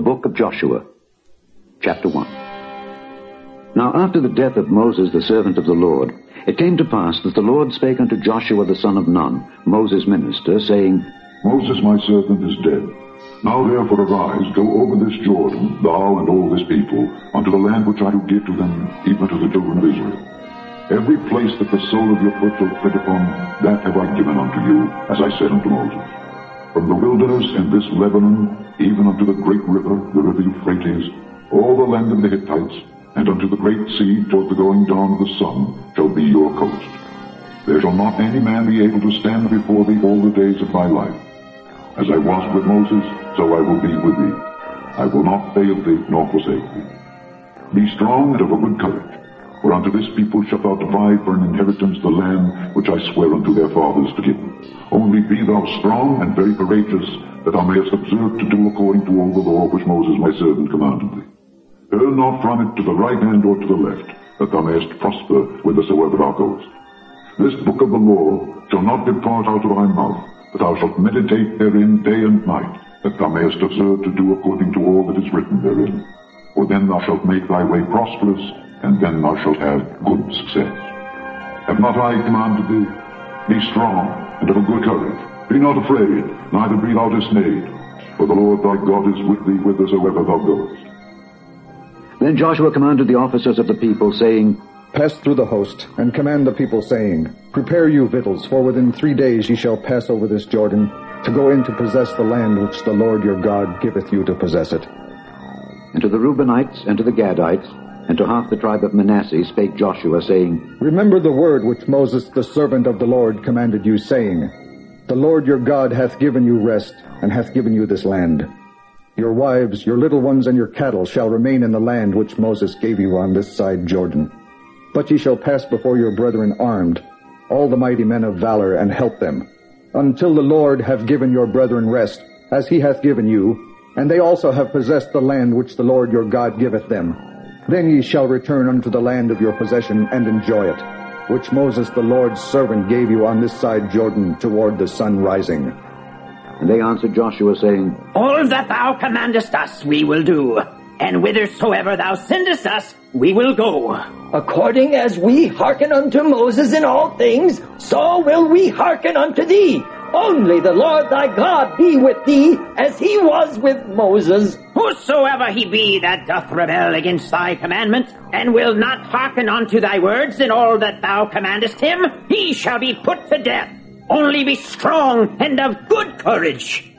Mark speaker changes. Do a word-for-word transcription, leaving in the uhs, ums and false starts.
Speaker 1: book of Joshua, chapter one. Now after the death of Moses the servant of the Lord, it came to pass that the Lord spake unto Joshua the son of Nun, Moses' minister, saying,
Speaker 2: Moses my servant is dead. Now therefore arise, go over this Jordan, thou and all this people, unto the land which I do give to them, even to the children of Israel. Every place that the sole of your foot shall tread upon, that have I given unto you, as I said unto Moses. From the wilderness and this Lebanon, even unto the great river, the river Euphrates, all the land of the Hittites, and unto the great sea toward the going down of the sun, shall be your coast. There shall not any man be able to stand before thee all the days of thy life. As I was with Moses, so I will be with thee. I will not fail thee, nor forsake thee. Be strong and of a good courage, for unto this people shalt thou divide for an inheritance the land which I swear unto their fathers to give them. Only be thou strong and very courageous, that thou mayest observe to do according to all the law which Moses my servant commanded thee. Turn not from it to the right hand or to the left, that thou mayest prosper whithersoever thou goest. This book of the law shall not depart out of thy mouth, but thou shalt meditate therein day and night, that thou mayest observe to do according to all that is written therein. For then thou shalt make thy way prosperous, and then thou shalt have good success. Have not I commanded thee? Be strong, and of a good courage. Be not afraid, neither be thou dismayed, for the Lord thy God is with thee whithersoever thou goest.
Speaker 1: Then Joshua commanded the officers of the people, saying,
Speaker 3: Pass through the host, and command the people, saying, Prepare you victuals, for within three days ye shall pass over this Jordan, to go in to possess the land which the Lord your God giveth you to possess it.
Speaker 1: And to the Reubenites, and to the Gadites, and to half the tribe of Manasseh spake Joshua, saying,
Speaker 3: Remember the word which Moses the servant of the Lord commanded you, saying, The Lord your God hath given you rest, and hath given you this land. Your wives, your little ones, and your cattle shall remain in the land which Moses gave you on this side Jordan. But ye shall pass before your brethren armed, all the mighty men of valor, and help them, until the Lord have given your brethren rest, as he hath given you, and they also have possessed the land which the Lord your God giveth them. Then ye shall return unto the land of your possession, and enjoy it, which Moses the Lord's servant gave you on this side Jordan toward the sun rising.
Speaker 1: And they answered Joshua, saying,
Speaker 4: All that thou commandest us we will do, and whithersoever thou sendest us we will go.
Speaker 5: According as we hearken unto Moses in all things, so will we hearken unto thee. Only the Lord thy God be with thee, as he was with Moses.
Speaker 4: Whosoever he be that doth rebel against thy commandment, and will not hearken unto thy words in all that thou commandest him, he shall be put to death. Only be strong and of good courage.